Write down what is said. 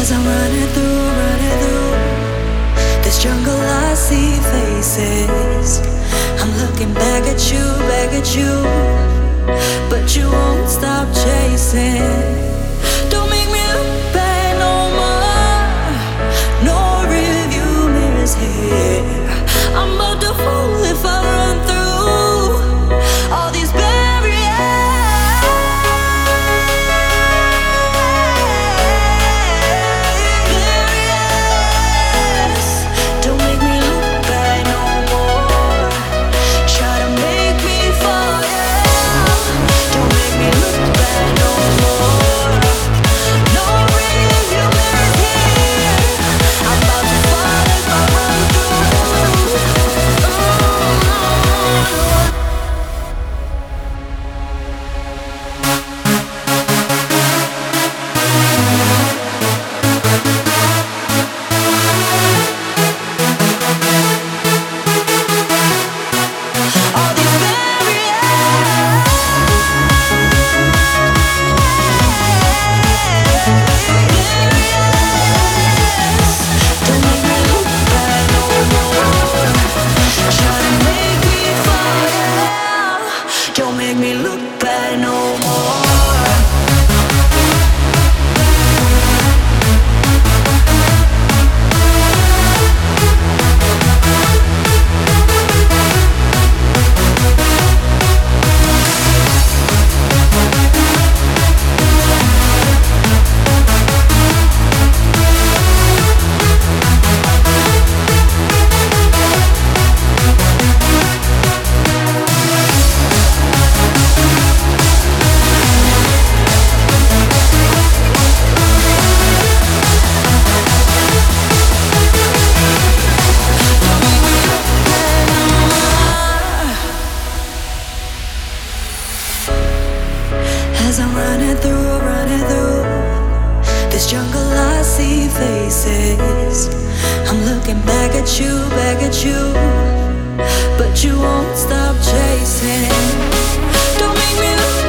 As I'm running through this jungle, I see faces. I'm looking back at you, but you won't stop chasing. Don't make me look back no more. No review mirrors here. I'm about to fall if I run through all these As I'm running through this jungle, I see faces. I'm looking back at you, but you won't stop chasing. Don't make me look